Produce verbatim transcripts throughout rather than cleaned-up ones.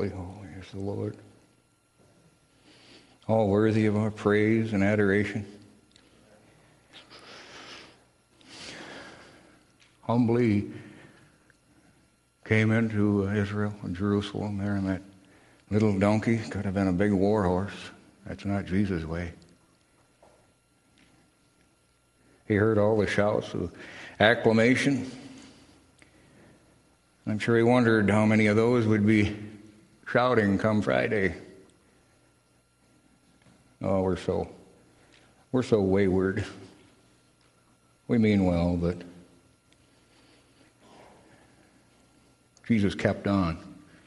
holy, holy is the Lord. All worthy of our praise and adoration. Humbly came into Israel and Jerusalem there in that little donkey. Could have been a big war horse. That's not Jesus' way. He heard all the shouts of acclamation. I'm sure he wondered how many of those would be shouting come Friday. Oh, we're so, we're so wayward. We mean well, but Jesus kept on.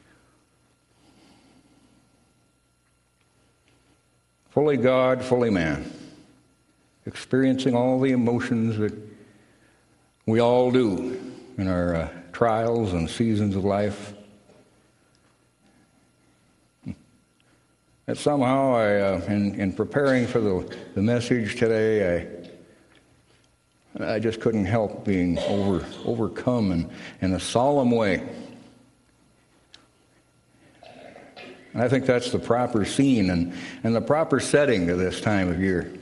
Fully God, fully man. Experiencing all the emotions that we all do in our uh, trials and seasons of life. That somehow, I, uh, in, in preparing for the, the message today, I, I just couldn't help being over, overcome in, in a solemn way. And I think that's the proper scene and, and the proper setting to this time of year.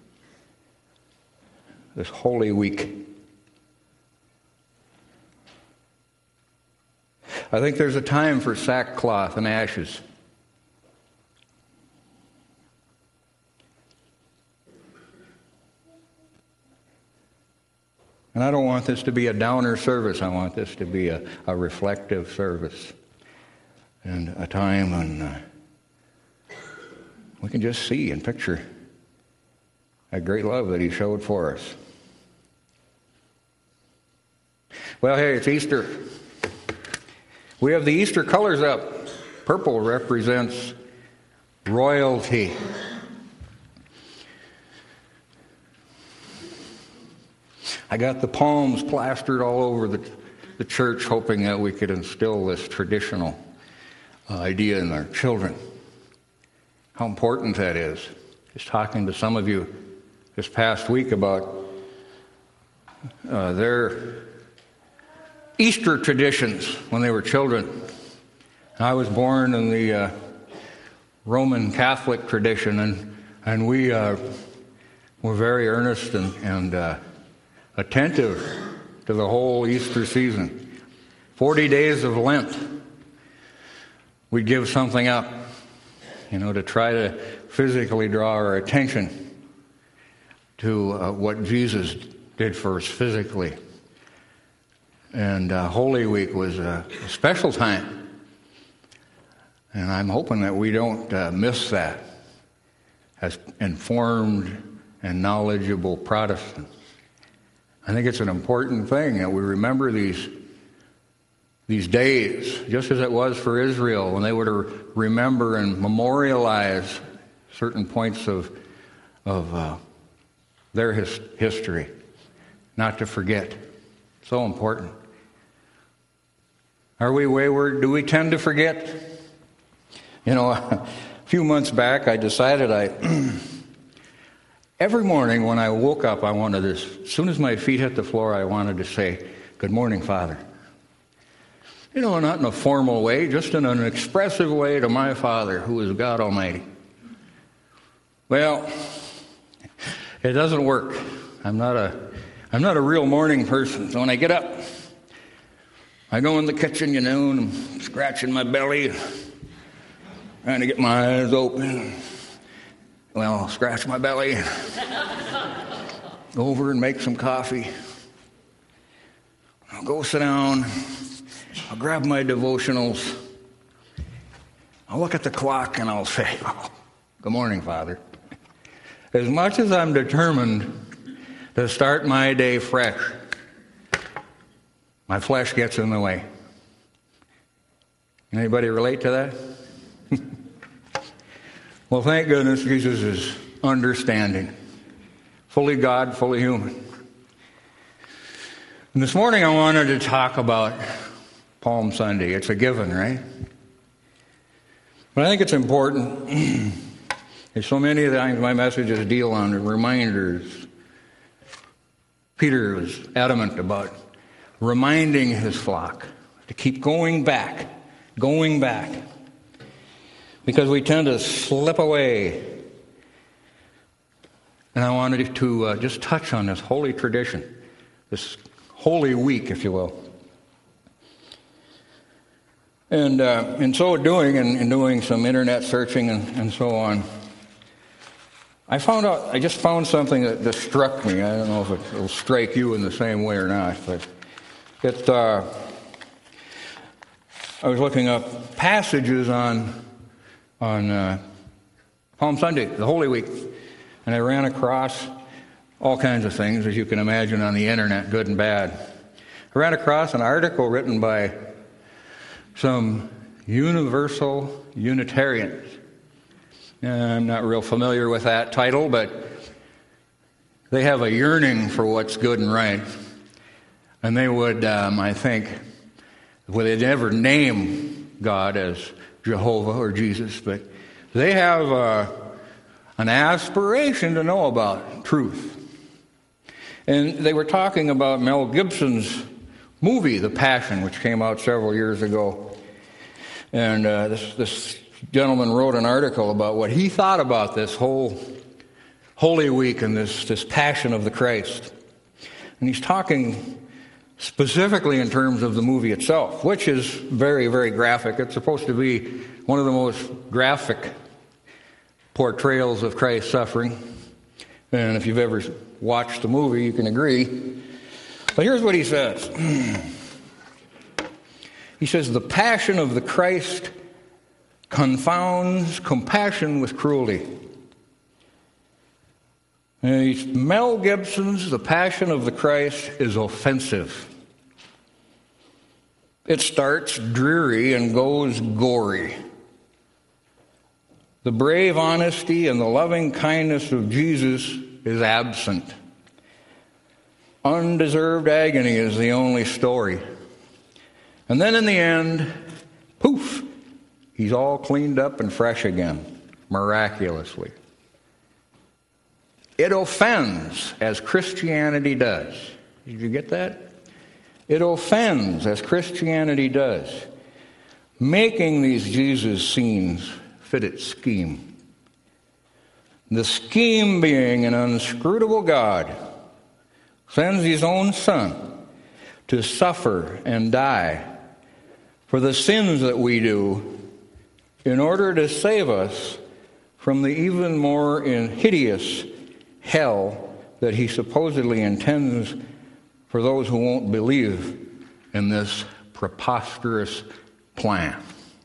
This Holy Week. I think there's a time for sackcloth and ashes. And I don't want this to be a downer service. I want this to be a, a reflective service. And a time when uh, we can just see and picture that great love that he showed for us. Well, hey, it's Easter. We have the Easter colors up. Purple represents royalty. I got the palms plastered all over the, the church, hoping that we could instill this traditional uh, idea in our children. How important that is. Just talking to some of you this past week about uh, their Easter traditions when they were children. I was born in the uh, Roman Catholic tradition, and and we uh, were very earnest and, and uh, attentive to the whole Easter season. Forty days of Lent, we'd give something up, you know, to try to physically draw our attention to uh, what Jesus did for us physically. And uh, Holy Week was a, a special time. And I'm hoping that we don't uh, miss that as informed and knowledgeable Protestants. I think it's an important thing that we remember these, these days, just as it was for Israel, when they were to remember and memorialize certain points of, of uh, their his, history, not to forget. So important. Are we wayward? Do we tend to forget? You know, a few months back, I decided I, every morning when I woke up, I wanted to, as soon as my feet hit the floor, I wanted to say, "Good morning, Father." You know, not in a formal way, just in an expressive way to my Father, who is God Almighty. Well, it doesn't work. I'm not a, I'm not a real morning person. So when I get up, I go in the kitchen, you know, and I'm scratching my belly, trying to get my eyes open. Well, I'll scratch my belly, go over and make some coffee. I'll go sit down. I'll grab my devotionals. I'll look at the clock and I'll say, "Oh, good morning, Father." As much as I'm determined to start my day fresh, my flesh gets in the way. Anybody relate to that? Well, thank goodness Jesus is understanding. Fully God, fully human. And this morning I wanted to talk about Palm Sunday. It's a given, right? But I think it's important. There's so many of the times my messages deal on reminders. Peter was adamant about reminding his flock to keep going back, going back. because we tend to slip away. And I wanted to uh, just touch on this holy tradition, this Holy Week, if you will. And uh, in so doing, and, and doing some internet searching and, and so on, I found out, I just found something that, that struck me. I don't know if it will strike you in the same way or not, but it, uh, I was looking up passages on, on uh, Palm Sunday, the Holy Week, and I ran across all kinds of things, as you can imagine, on the internet, good and bad. I ran across an article written by some universal Unitarians. I'm not real familiar with that title, but they have a yearning for what's good and right. And they would, um, I think, well, they'd never name God as Jehovah or Jesus, but they have uh, an aspiration to know about truth. And they were talking about Mel Gibson's movie, The Passion, which came out several years ago. And uh, this, this gentleman wrote an article about what he thought about this whole Holy Week and this, this Passion of the Christ. And he's talking specifically in terms of the movie itself, which is very, very graphic. It's supposed to be one of the most graphic portrayals of Christ's suffering. And if you've ever watched the movie, you can agree. But here's what he says. He says, the passion of the Christ confounds compassion with cruelty. And Mel Gibson's The Passion of the Christ is offensive. It starts dreary and goes gory. The brave honesty and the loving kindness of Jesus is absent. Undeserved agony is the only story. And then in the end, poof, he's all cleaned up and fresh again, miraculously. It offends, as Christianity does. Did you get that? It offends, as Christianity does, making these Jesus scenes fit its scheme. The scheme being an inscrutable God sends his own Son to suffer and die for the sins that we do in order to save us from the even more hideous hell that he supposedly intends for those who won't believe in this preposterous plan.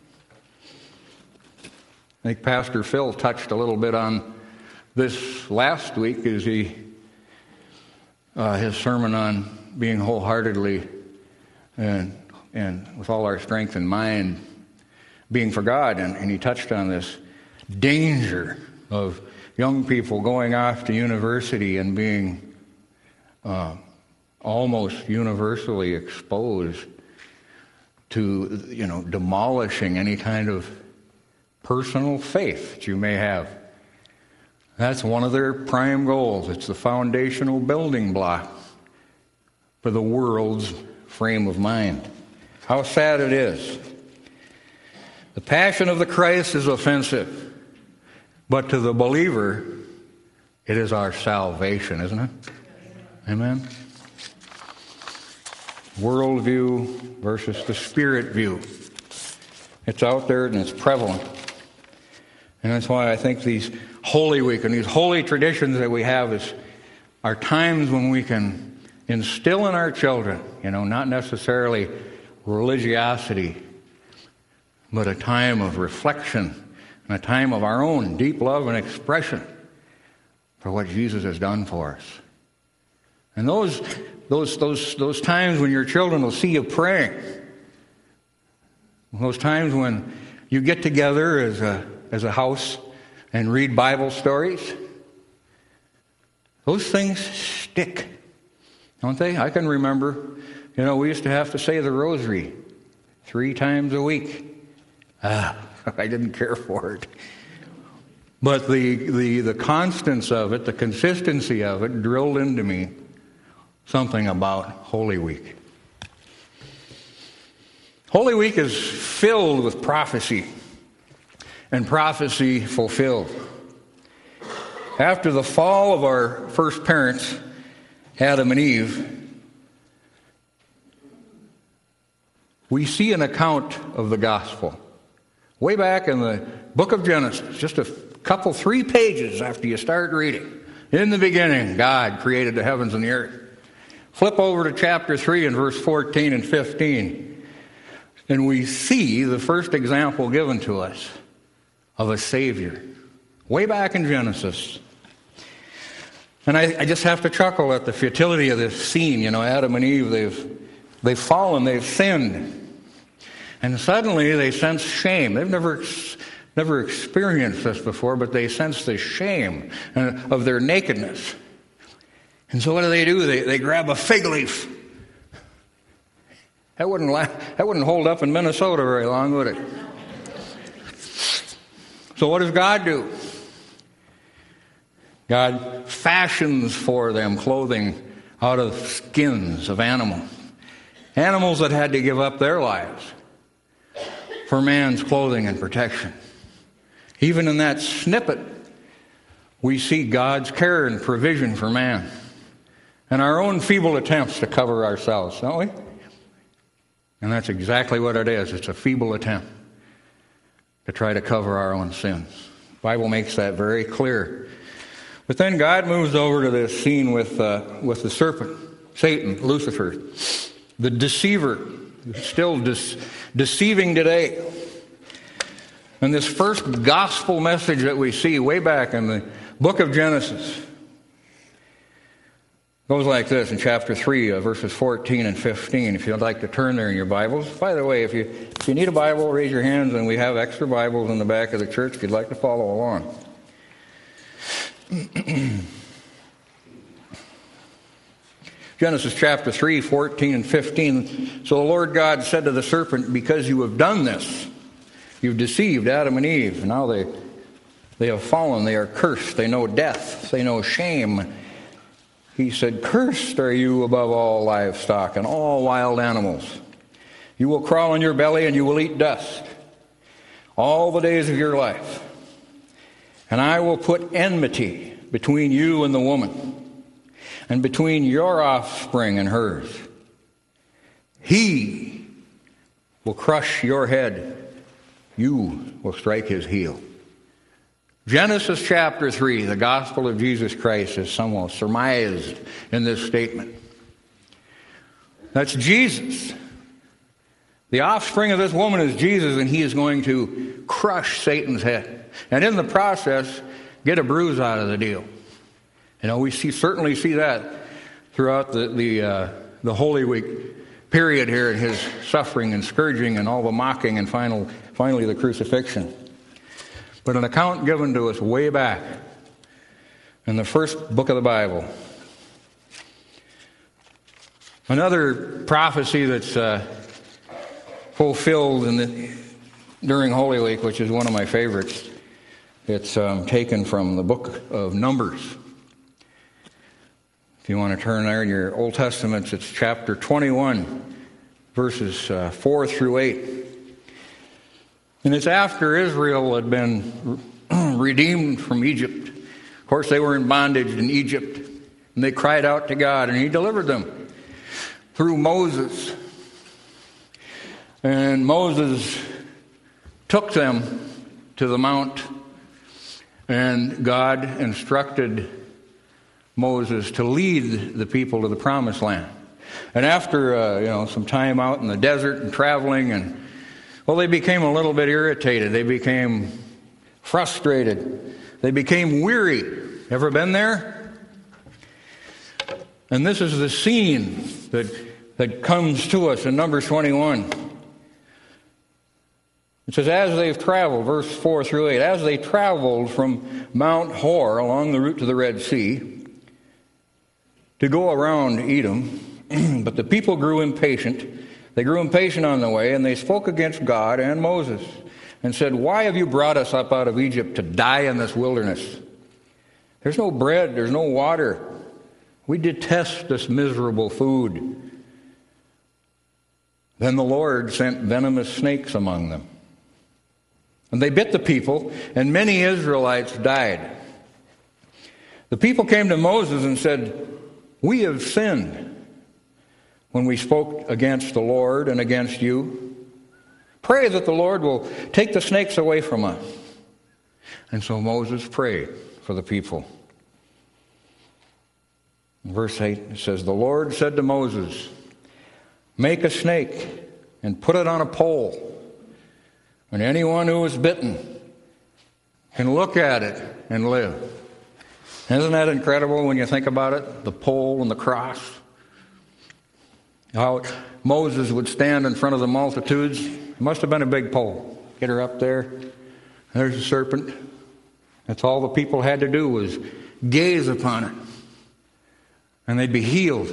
I think Pastor Phil touched a little bit on this last week as he uh, his sermon on being wholeheartedly and and with all our strength and mind being for God, and, and he touched on this danger of young people going off to university and being uh, almost universally exposed to, you know, demolishing any kind of personal faith that you may have. That's one of their prime goals. It's the foundational building block for the world's frame of mind. How sad it is. The passion of the Christ is offensive, but to the believer, it is our salvation, isn't it? Amen? Worldview versus the spirit view. It's out there and it's prevalent. And that's why I think these Holy Week and these holy traditions that we have is are times when we can instill in our children, you know, not necessarily religiosity, but a time of reflection and a time of our own deep love and expression for what Jesus has done for us. And those those those those times when your children will see you praying, those times when you get together as a as a house and read Bible stories, those things stick, don't they? I can remember, you know, we used to have to say the rosary three times a week. Ah, I didn't care for it. But the, the, the constance of it, the consistency of it, drilled into me something about Holy Week. Holy Week is filled with prophecy. and prophecy fulfilled. After the fall of our first parents, Adam and Eve, we see an account of the gospel. Way back in the book of Genesis, just a couple, three pages after you start reading. In the beginning, God created the heavens and the earth. Flip over to chapter three and verse fourteen and fifteen. And we see the first example given to us of a Savior. Way back in Genesis. And I, I just have to chuckle at the futility of this scene. You know, Adam and Eve, they've, they've fallen, they've sinned. And suddenly they sense shame. They've never, never experienced this before, but they sense the shame of their nakedness. And so what do they do? They, they grab a fig leaf. That wouldn't, la- that wouldn't hold up in Minnesota very long, would it? So what does God do? God fashions for them clothing out of skins of animals. Animals that had to give up their lives for man's clothing and protection. Even in that snippet, we see God's care and provision for man. And our own feeble attempts to cover ourselves, don't we? And that's exactly what it is. It's a feeble attempt to try to cover our own sins. The Bible makes that very clear. But then God moves over to this scene with, uh, with the serpent, Satan, Lucifer, the deceiver, still de- deceiving today. And this first gospel message that we see way back in the book of Genesis goes like this in chapter three, uh, verses fourteen and fifteen, if you'd like to turn there in your Bibles. By the way, if you, if you need a Bible, raise your hands, and we have extra Bibles in the back of the church if you'd like to follow along. Genesis chapter three, fourteen and fifteen. So the Lord God said to the serpent, because you have done this, you've deceived Adam and Eve. Now they, they have fallen, they are cursed, they know death, they know shame. He said, cursed are you above all livestock and all wild animals. You will crawl on your belly and you will eat dust all the days of your life. And I will put enmity between you and the woman, and between your offspring and hers. He will crush your head. You will strike his heel. Genesis chapter three, the gospel of Jesus Christ, is somewhat surmised in this statement. That's Jesus. The offspring of this woman is Jesus, and he is going to crush Satan's head. And in the process, get a bruise out of the deal. You know, we see certainly see that throughout the the, uh, the Holy Week period here in his suffering and scourging and all the mocking and final, finally the crucifixion. But an account given to us way back in the first book of the Bible. Another prophecy that's uh, fulfilled in the, during Holy Week, which is one of my favorites. It's um, taken from the book of Numbers. If you want to turn there in your Old Testaments, it's chapter twenty-one, verses uh, four through eight. And it's after Israel had been redeemed from Egypt. Of course, they were in bondage in Egypt, and they cried out to God, and he delivered them through Moses. And Moses took them to the mount, and God instructed Moses to lead the people to the promised land. And after uh, you know some time out in the desert and traveling, and well, they became a little bit irritated. They became frustrated. They became weary. Ever been there? And this is the scene that that comes to us in Numbers twenty-one. It says, as they've traveled, verse four through eight, as they traveled from Mount Hor along the route to the Red Sea to go around Edom, but the people grew impatient. They grew impatient on the way, and they spoke against God and Moses and said, why have you brought us up out of Egypt to die in this wilderness? There's no bread, there's no water. We detest this miserable food. Then the Lord sent venomous snakes among them, And they bit the people, and many Israelites died. The people came to Moses and said, "We have sinned when we spoke against the Lord and against you. Pray that the Lord will take the snakes away from us." And so Moses prayed for the people. In verse eight, it says, "The Lord said to Moses, 'Make a snake and put it on a pole. And anyone who is bitten can look at it and live.'" Isn't that incredible when you think about it? The pole and the cross. How Moses would stand in front of the multitudes. It must have been a big pole. Get her up there. There's a serpent. That's all the people had to do was gaze upon it. And they'd be healed.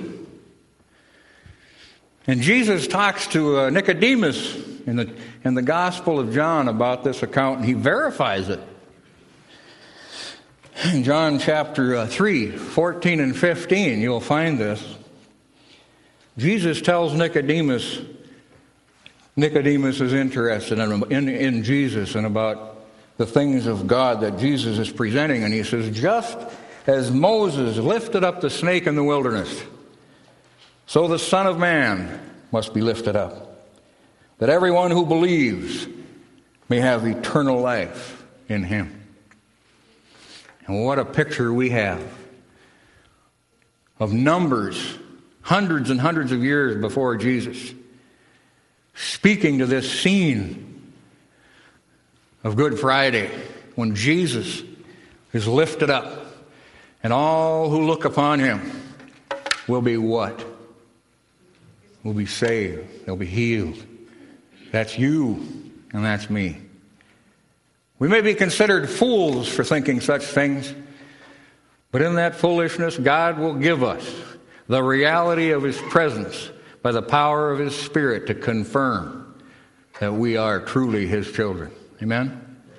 And Jesus talks to uh, Nicodemus in the, in the Gospel of John about this account, and he verifies it. In John chapter uh, three, fourteen and fifteen, you'll find this. Jesus tells Nicodemus, Nicodemus is interested in, in, in Jesus and about the things of God that Jesus is presenting. And he says, "Just as Moses lifted up the snake in the wilderness, so the Son of Man must be lifted up, that everyone who believes may have eternal life in him." And what a picture we have of numbers, hundreds and hundreds of years before Jesus, speaking to this scene of Good Friday when Jesus is lifted up and all who look upon him will be what? Will be saved. They'll be healed. That's you and that's me. We may be considered fools for thinking such things, but in that foolishness, God will give us the reality of his presence by the power of his Spirit to confirm that we are truly his children. Amen?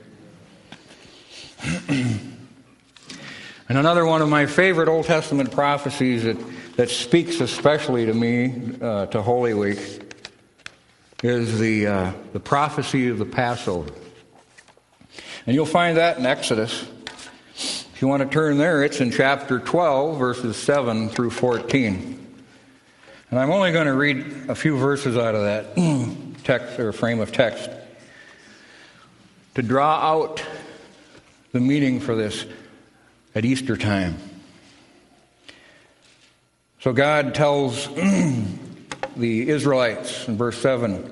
And another one of my favorite Old Testament prophecies that, that speaks especially to me, uh, to Holy Week, is the, uh, the prophecy of the Passover. And you'll find that in Exodus. If you want to turn there, it's in chapter twelve, verses seven through fourteen. And I'm only going to read a few verses out of that text or frame of text to draw out the meaning for this at Easter time. So God tells the Israelites in verse seven,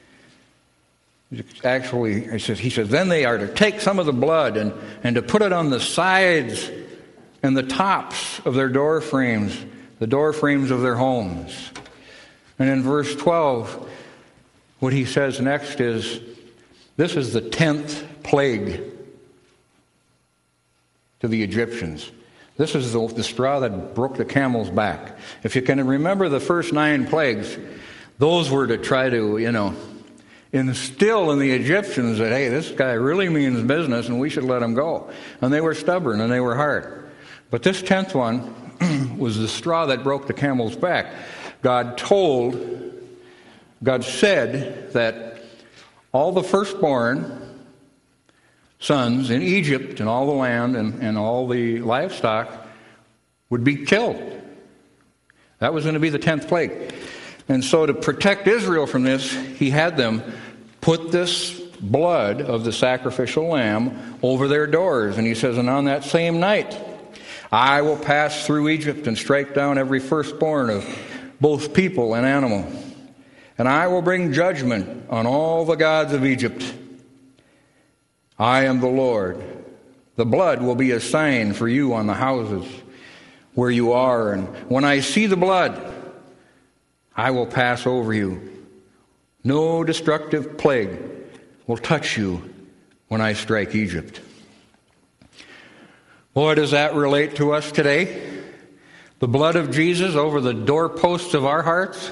actually, he says, he says, "Then they are to take some of the blood and, and to put it on the sides and the tops of their door frames, the door frames of their homes." And in verse twelve, what he says next is, this is the tenth plague to the Egyptians. This is the, the straw that broke the camel's back. If you can remember the first nine plagues, those were to try to, you know, instill in the Egyptians that, hey, this guy really means business and we should let him go. And they were stubborn and they were hard. But this tenth one was the straw that broke the camel's back. God told, God said that all the firstborn sons in Egypt and all the land and, and all the livestock would be killed. That was going to be the tenth plague. And so to protect Israel from this, he had them put this blood of the sacrificial lamb over their doors. And he says, "And on that same night, I will pass through Egypt and strike down every firstborn of both people and animal. And I will bring judgment on all the gods of Egypt. I am the Lord. The blood will be a sign for you on the houses where you are. And when I see the blood, I will pass over you. No destructive plague will touch you when I strike Egypt." Boy, does that relate to us today? The blood of Jesus over the doorposts of our hearts?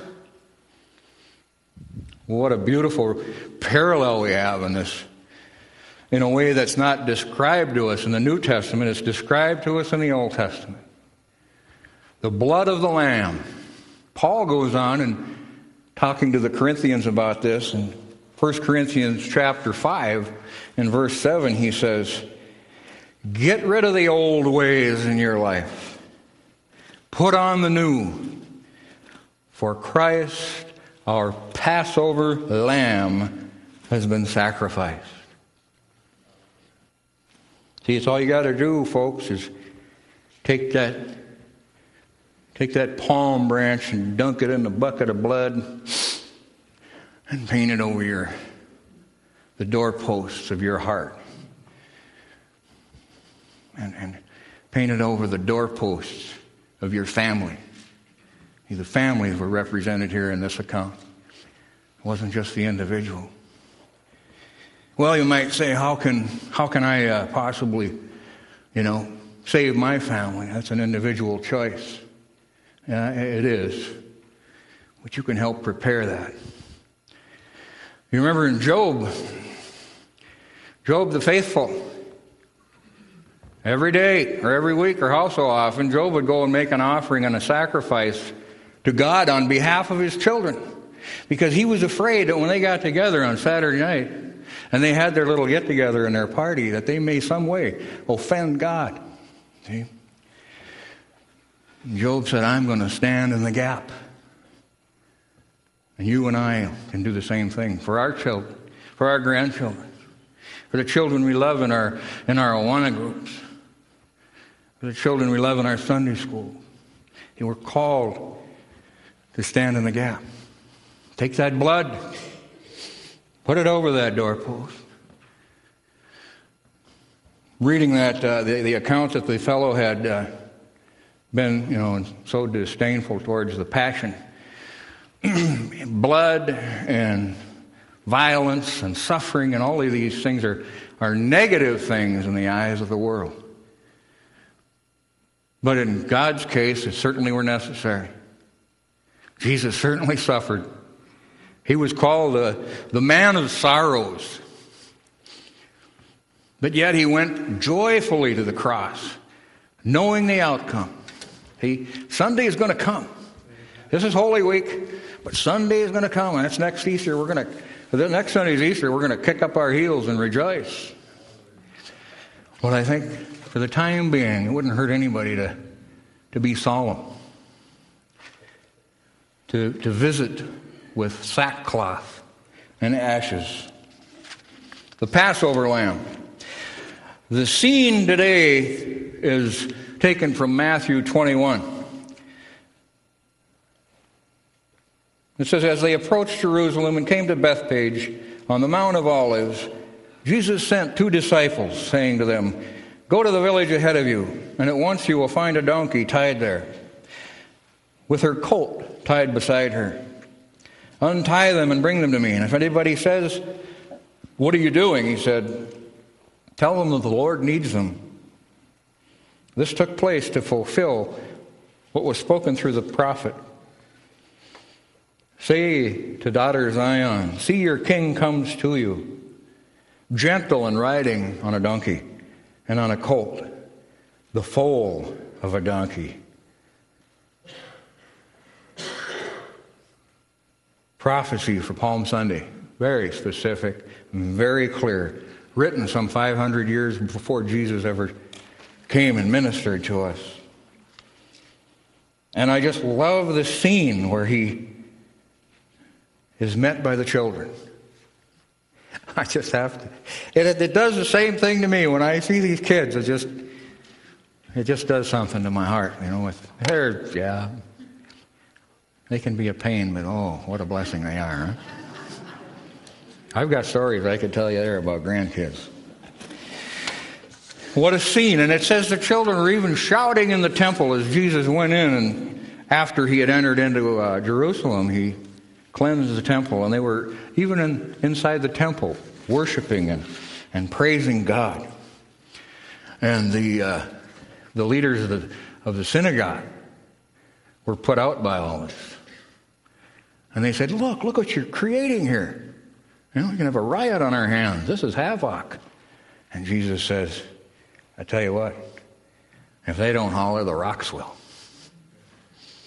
What a beautiful parallel we have in this. In a way that's not described to us in the New Testament, it's described to us in the Old Testament. The blood of the Lamb. Paul goes on and talking to the Corinthians about this in First Corinthians chapter five, in verse seven, he says, get rid of the old ways in your life. Put on the new. For Christ, our Passover lamb, has been sacrificed. See, it's all you got to do, folks, is take that, take that palm branch and dunk it in a bucket of blood and paint it over your, the doorposts of your heart. And, and paint it over the doorposts of your family. The families were represented here in this account. It wasn't just the individual. Well, you might say, how can how can I uh, possibly, you know, save my family? That's an individual choice. Yeah, it is. But you can help prepare that. You remember in Job, Job the faithful, every day or every week or how so often, Job would go and make an offering and a sacrifice to God on behalf of his children, because he was afraid that when they got together on Saturday night and they had their little get-together and their party, that they may some way offend God. See? Job said, I'm going to stand in the gap. And you and I can do the same thing for our children, for our grandchildren, for the children we love in our in our Awana groups, for the children we love in our Sunday school. And we're called to stand in the gap. Take that blood, put it over that doorpost. Reading that, uh, the, the account that the fellow had uh, been, you know, so disdainful towards the passion, blood and violence and suffering and all of these things are, are negative things in the eyes of the world. But in God's case, it certainly were necessary. Jesus certainly suffered. He was called the, the man of sorrows. But yet he went joyfully to the cross, knowing the outcome. He, Sunday is going to come. This is Holy Week, but Sunday is going to come, and that's next Easter. We're going to, the next Sunday's Easter, we're going to kick up our heels and rejoice. But I think for the time being, it wouldn't hurt anybody to, to be solemn. To, to visit with sackcloth and ashes. The Passover lamb. The scene today is taken from Matthew twenty-one. It says, as they approached Jerusalem and came to Bethphage on the Mount of Olives, Jesus sent two disciples, saying to them, go to the village ahead of you, and at once you will find a donkey tied there, with her colt tied beside her. Untie them and bring them to me. And if anybody says, what are you doing? He said, tell them that the Lord needs them. This took place to fulfill what was spoken through the prophet. Say to daughter Zion, see your king comes to you, gentle and riding on a donkey and on a colt, the foal of a donkey. Prophecy for Palm Sunday, very specific, very clear, written some five hundred years before Jesus ever came and ministered to us. And I just love the scene where he is met by the children. I just have to. It, it does the same thing to me when I see these kids. It just, it just does something to my heart. You know, with they're yeah. They can be a pain, but oh, what a blessing they are. Huh? I've got stories I could tell you there about grandkids. What a scene. And it says the children were even shouting in the temple as Jesus went in, and after he had entered into uh, Jerusalem, he cleansed the temple, and they were even in, inside the temple worshiping and, and praising God. And the uh, the leaders of the, of the synagogue were put out by all this. And they said, look, look what you're creating here. You know, we can have a riot on our hands. This is havoc. And Jesus says, I tell you what, if they don't holler, the rocks will.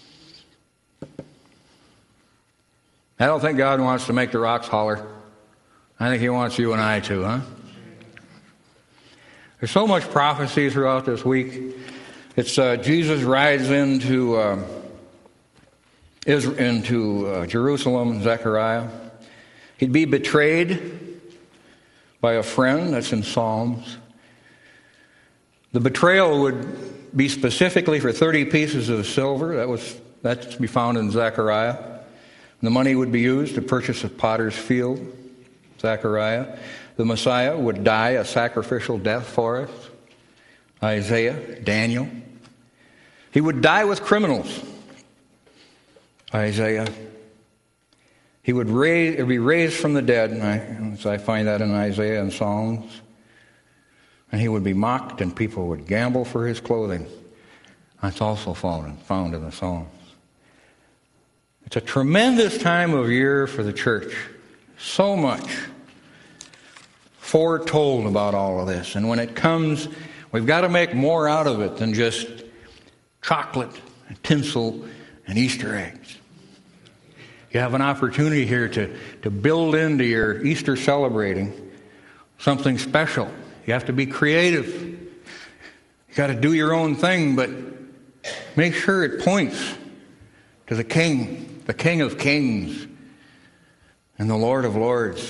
I don't think God wants to make the rocks holler. I think he wants you and I to, huh? There's so much prophecy throughout this week. It's uh, Jesus rides into uh, Israel, into uh, Jerusalem, Zechariah. He'd be betrayed by a friend. That's in Psalms. The betrayal would be specifically for thirty pieces of silver. That was that's to be found in Zechariah. The money would be used to purchase a potter's field. Zechariah. The Messiah would die a sacrificial death for us. Isaiah, Daniel. He would die with criminals. Isaiah. He would raise, be raised from the dead. And I, so I find that in Isaiah and Psalms. And he would be mocked, and people would gamble for his clothing. That's also found, found in the Psalms. It's a tremendous time of year for the church. So much foretold about all of this. And when it comes, we've got to make more out of it than just chocolate and tinsel and Easter eggs. You have an opportunity here to, to build into your Easter celebrating something special. You have to be creative. You got to do your own thing, but make sure it points to the King, the King of Kings, and the Lord of Lords.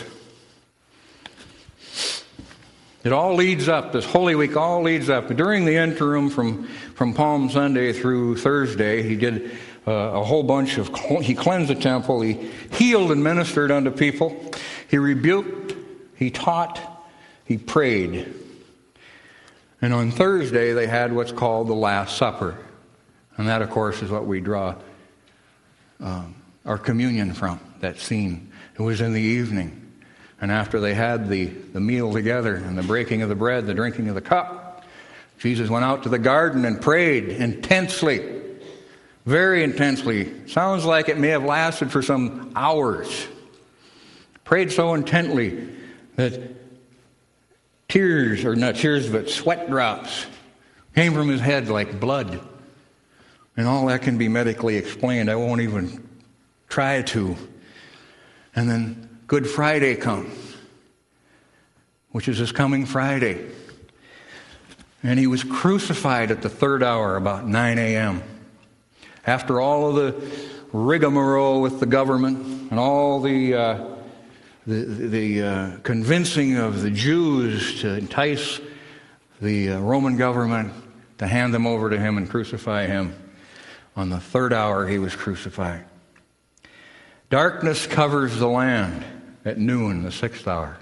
It all leads up, this Holy Week all leads up. During the interim from, from Palm Sunday through Thursday, he did uh, a whole bunch of, he cleansed the temple, he healed and ministered unto people, he rebuked, he taught, he prayed. And on Thursday, they had what's called the Last Supper. And that, of course, is what we draw um, our communion from, that scene. It was in the evening. And after they had the, the meal together and the breaking of the bread, the drinking of the cup, Jesus went out to the garden and prayed intensely, very intensely. Sounds like it may have lasted for some hours. Prayed so intently that tears, or not tears, but sweat drops came from his head like blood. And all that can be medically explained. I won't even try to. And then Good Friday comes, which is this coming Friday. And he was crucified at the third hour, about nine a.m. After all of the rigmarole with the government and all the uh, the, the uh, convincing of the Jews to entice the uh, Roman government to hand them over to him and crucify him, on the third hour he was crucified. Darkness covers the land at noon, the sixth hour.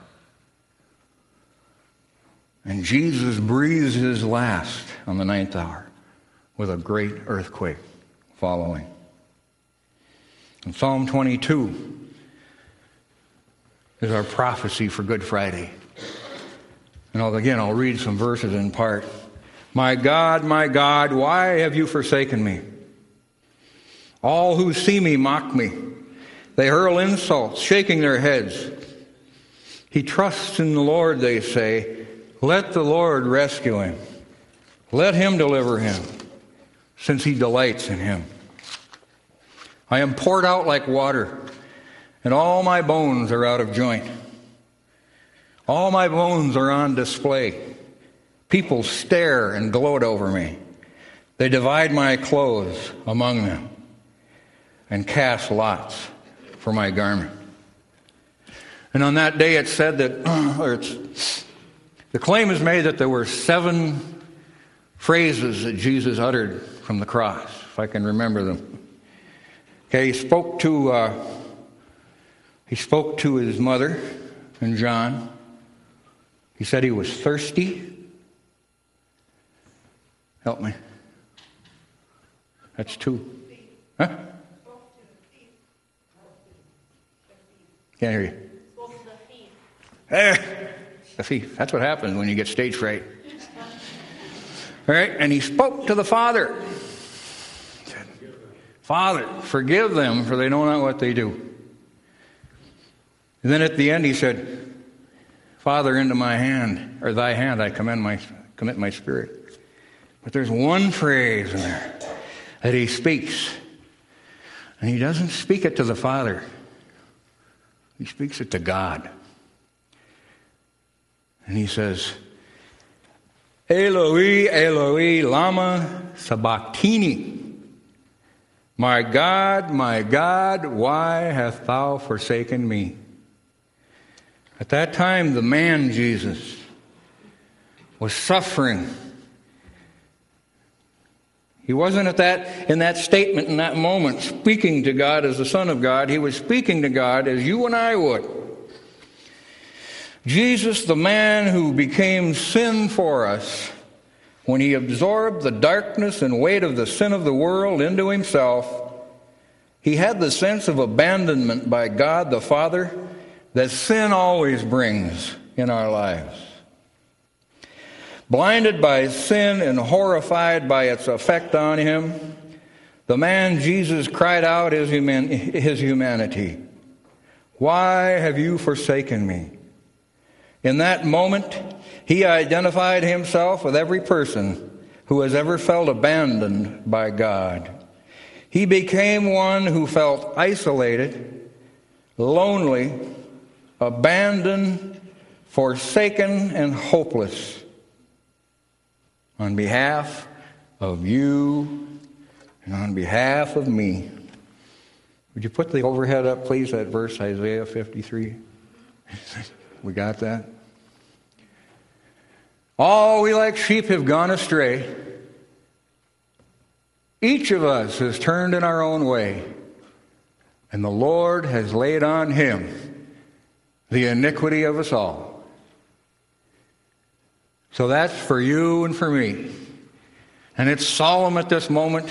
And Jesus breathes his last on the ninth hour with a great earthquake following. And Psalm twenty-two is our prophecy for Good Friday. And I'll, again, I'll read some verses in part. My God, my God, why have you forsaken me? All who see me mock me. They hurl insults, shaking their heads. He trusts in the Lord, they say. Let the Lord rescue him. Let him deliver him, since he delights in him. I am poured out like water, and all my bones are out of joint. All my bones are on display. People stare and gloat over me. They divide my clothes among them and cast lots for my garment. And on that day it said that, or it's, the claim is made that there were seven phrases that Jesus uttered from the cross, if I can remember them. Okay, he spoke to uh, he spoke to his mother and John. He said he was thirsty. Help me. That's two. Huh? Can't hear you. Eh, the thief. That's what happens when you get stage fright. All right, and he spoke to the Father. He said, Father, forgive them, for they know not what they do. And then at the end he said, Father, into my hand, or thy hand, I commend my, commit my spirit. But there's one phrase in there that he speaks. And he doesn't speak it to the Father. He speaks it to God. And he says, Eloi, Eloi, lama sabachthani. My God, my God, why hast thou forsaken me? At that time, the man Jesus was suffering. He wasn't at that in that statement, in that moment, speaking to God as the Son of God. He was speaking to God as you and I would. Jesus, the man who became sin for us, when he absorbed the darkness and weight of the sin of the world into himself, he had the sense of abandonment by God the Father that sin always brings in our lives. Blinded by sin and horrified by its effect on him, the man Jesus cried out his, human, his humanity. Why have you forsaken me? In that moment, he identified himself with every person who has ever felt abandoned by God. He became one who felt isolated, lonely, abandoned, forsaken, and hopeless. On behalf of you and on behalf of me. Would you put the overhead up, please, that verse, Isaiah fifty-three? We got that? All we like sheep have gone astray. Each of us has turned in our own way, and the Lord has laid on him the iniquity of us all. So that's for you and for me. And it's solemn at this moment.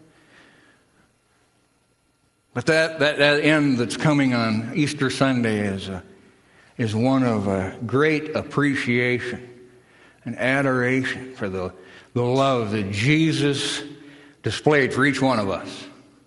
But that, that, that end that's coming on Easter Sunday is, a, is one of a great appreciation and adoration for the, the love that Jesus displayed for each one of us.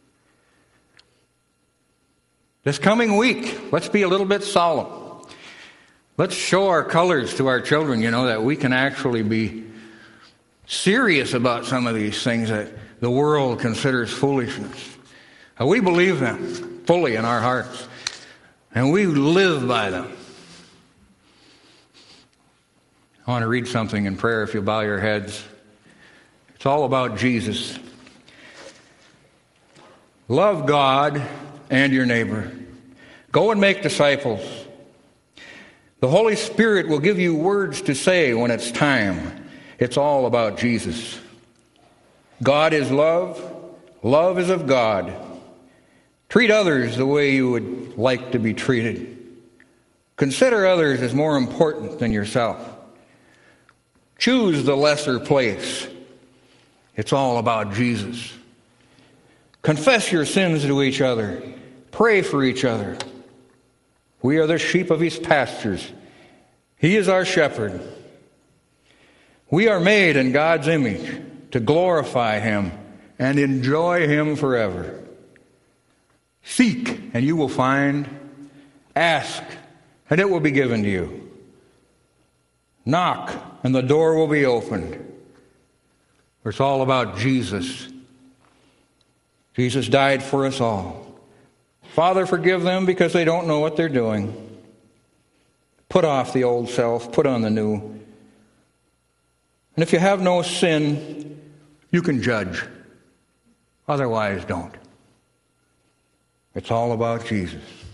This coming week, let's be a little bit solemn. Let's show our colors to our children, you know, that we can actually be serious about some of these things that the world considers foolishness. And we believe them fully in our hearts, and we live by them. I want to read something in prayer if you'll bow your heads. It's all about Jesus. Love God and your neighbor. Go and make disciples. The Holy Spirit will give you words to say when it's time. It's all about Jesus. God is love. Love is of God. Treat others the way you would like to be treated. Consider others as more important than yourself. Choose the lesser place. It's all about Jesus. Confess your sins to each other. Pray for each other. We are the sheep of his pastures. He is our shepherd. We are made in God's image to glorify him and enjoy him forever. Seek, and you will find. Ask, and it will be given to you. Knock, and the door will be opened. It's all about Jesus. Jesus died for us all. Father, forgive them because they don't know what they're doing. Put off the old self, put on the new. And if you have no sin, you can judge. Otherwise, don't. It's all about Jesus.